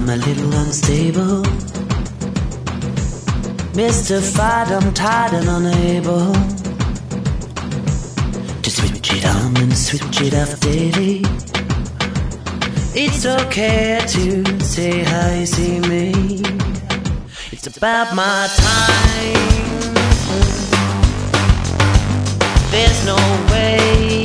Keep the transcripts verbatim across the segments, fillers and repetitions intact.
I'm a little unstable, mystified, I'm tired and unable to switch it on and switch it off daily. It's okay to say how you see me. It's about my time. There's no way.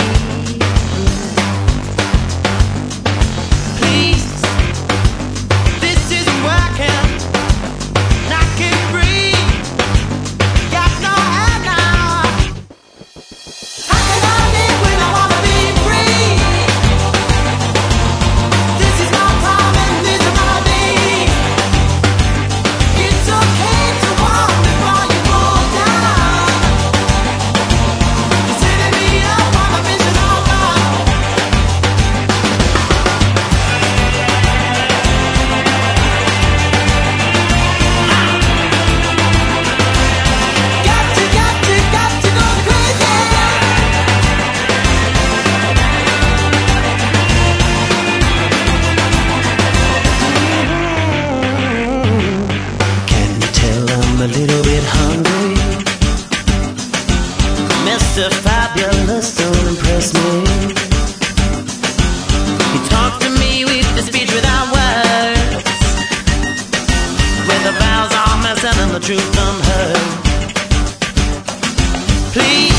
I'm a little bit hungry. Mister Fabulous, don't impress me. You talk to me with the speech without words, where the vows are missing and the truth unheard. Please